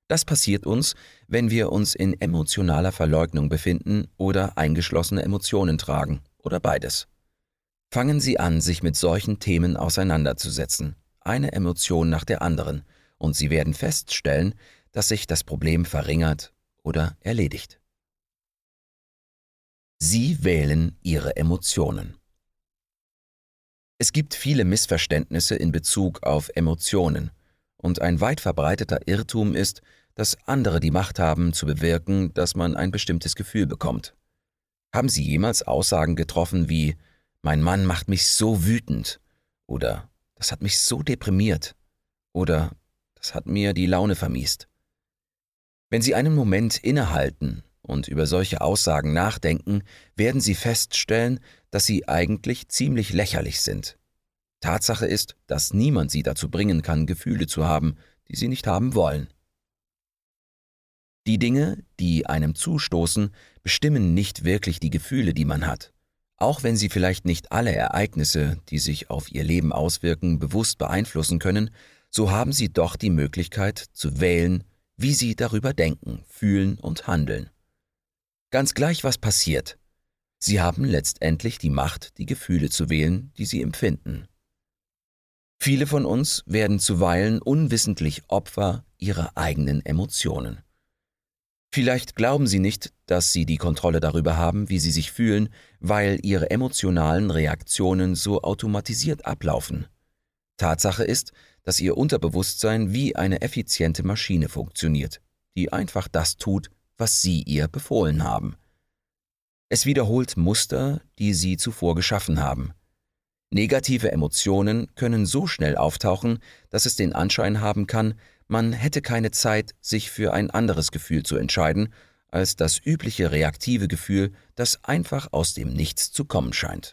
Das passiert uns, wenn wir uns in emotionaler Verleugnung befinden oder eingeschlossene Emotionen tragen oder beides. Fangen Sie an, sich mit solchen Themen auseinanderzusetzen, eine Emotion nach der anderen, und Sie werden feststellen, dass sich das Problem verringert oder erledigt. Sie wählen Ihre Emotionen. Es gibt viele Missverständnisse in Bezug auf Emotionen, und ein weit verbreiteter Irrtum ist, dass andere die Macht haben, zu bewirken, dass man ein bestimmtes Gefühl bekommt. Haben Sie jemals Aussagen getroffen wie „Mein Mann macht mich so wütend" oder „Das hat mich so deprimiert" oder „Das hat mir die Laune vermiest"? Wenn Sie einen Moment innehalten und über solche Aussagen nachdenken, werden Sie feststellen, dass sie eigentlich ziemlich lächerlich sind. Tatsache ist, dass niemand Sie dazu bringen kann, Gefühle zu haben, die Sie nicht haben wollen. Die Dinge, die einem zustoßen, bestimmen nicht wirklich die Gefühle, die man hat. Auch wenn Sie vielleicht nicht alle Ereignisse, die sich auf Ihr Leben auswirken, bewusst beeinflussen können, so haben Sie doch die Möglichkeit zu wählen, wie Sie darüber denken, fühlen und handeln. Ganz gleich, was passiert, Sie haben letztendlich die Macht, die Gefühle zu wählen, die Sie empfinden. Viele von uns werden zuweilen unwissentlich Opfer ihrer eigenen Emotionen. Vielleicht glauben Sie nicht, dass Sie die Kontrolle darüber haben, wie Sie sich fühlen, weil Ihre emotionalen Reaktionen so automatisiert ablaufen. Tatsache ist, dass Ihr Unterbewusstsein wie eine effiziente Maschine funktioniert, die einfach das tut, was Sie ihr befohlen haben. Es wiederholt Muster, die Sie zuvor geschaffen haben. Negative Emotionen können so schnell auftauchen, dass es den Anschein haben kann, man hätte keine Zeit, sich für ein anderes Gefühl zu entscheiden, als das übliche reaktive Gefühl, das einfach aus dem Nichts zu kommen scheint.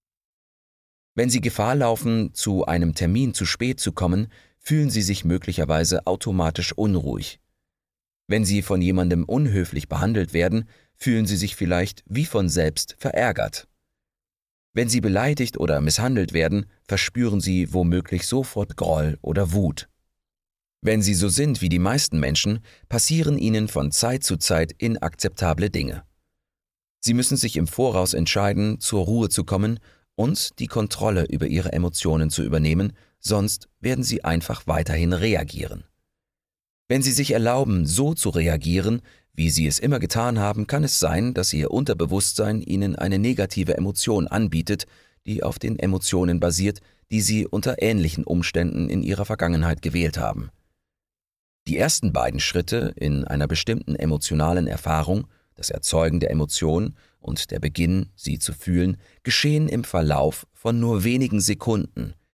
Wenn Sie Gefahr laufen, zu einem Termin zu spät zu kommen, fühlen Sie sich möglicherweise automatisch unruhig. Wenn Sie von jemandem unhöflich behandelt werden, fühlen Sie sich vielleicht wie von selbst verärgert. Wenn Sie beleidigt oder misshandelt werden, verspüren Sie womöglich sofort Groll oder Wut. Wenn Sie so sind wie die meisten Menschen, passieren Ihnen von Zeit zu Zeit inakzeptable Dinge. Sie müssen sich im Voraus entscheiden, zur Ruhe zu kommen und die Kontrolle über Ihre Emotionen zu übernehmen, sonst werden Sie einfach weiterhin reagieren. Wenn Sie sich erlauben, so zu reagieren, wie Sie es immer getan haben, kann es sein, dass Ihr Unterbewusstsein Ihnen eine negative Emotion anbietet, die auf den Emotionen basiert, die Sie unter ähnlichen Umständen in Ihrer Vergangenheit gewählt haben. Die ersten beiden Schritte in einer bestimmten emotionalen Erfahrung, das Erzeugen der Emotion und der Beginn, sie zu fühlen, geschehen im Verlauf von nur wenigen Sekunden